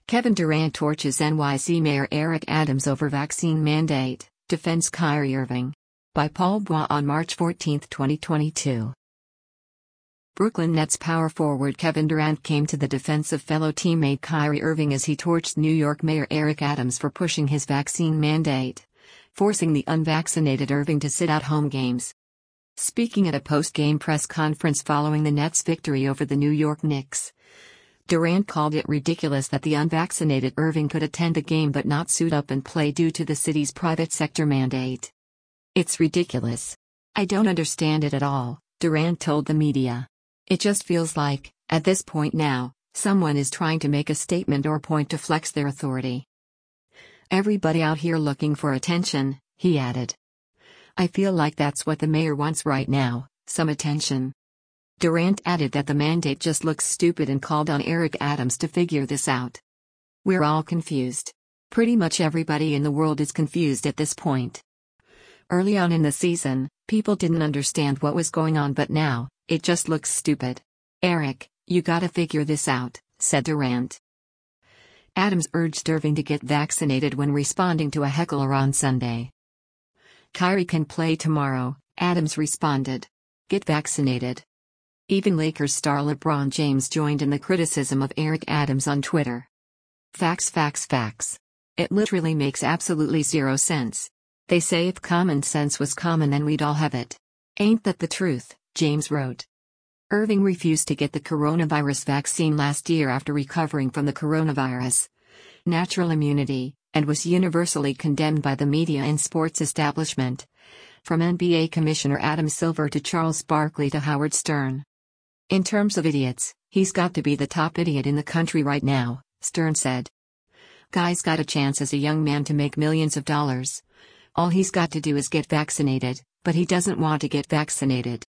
Kevin Durant torches NYC Mayor Eric Adams over vaccine mandate, defends Kyrie Irving. By Paul Bois on March 14, 2022. Brooklyn Nets power forward Kevin Durant came to the defense of fellow teammate Kyrie Irving as he torched New York Mayor Eric Adams for pushing his vaccine mandate, forcing the unvaccinated Irving to sit out home games. Speaking at a post-game press conference following the Nets' victory over the New York Knicks, Durant called it ridiculous that the unvaccinated Irving could attend a game but not suit up and play due to the city's private sector mandate. "It's ridiculous. I don't understand it at all," Durant told the media. "It just feels like, at this point now, someone is trying to make a statement or point to flex their authority. Everybody out here looking for attention," he added. "I feel like that's what the mayor wants right now, some attention." Durant added that the mandate just looks stupid and called on Eric Adams to figure this out. "We're all confused. Pretty much everybody in the world is confused at this point. Early on in the season, people didn't understand what was going on, but now, it just looks stupid. Eric, you gotta figure this out," said Durant. Adams urged Irving to get vaccinated when responding to a heckler on Sunday. "Kyrie can play tomorrow," Adams responded. "Get vaccinated." Even Lakers star LeBron James joined in the criticism of Eric Adams on Twitter. Facts. It literally makes absolutely zero sense. They say if common sense was common then we'd all have it. Ain't that the truth, James wrote. Irving refused to get the coronavirus vaccine last year after recovering from the coronavirus natural immunity, and was universally condemned by the media and sports establishment. From NBA Commissioner Adam Silver to Charles Barkley to Howard Stern. "In terms of idiots, he's got to be the top idiot in the country right now," Stern said. "Guy's got a chance as a young man to make millions of dollars. All he's got to do is get vaccinated, but he doesn't want to get vaccinated."